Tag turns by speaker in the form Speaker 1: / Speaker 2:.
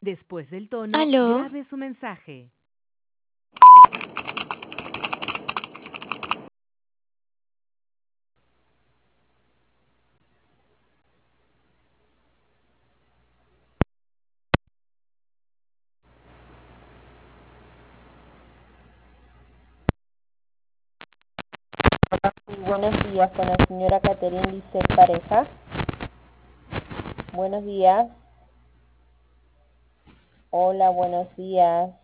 Speaker 1: Después del tono,
Speaker 2: Aló,
Speaker 1: grabe su mensaje.
Speaker 3: Sí, buenos días con la señora Catherine Lisset Pareja. Buenos días. Hola, buenos días.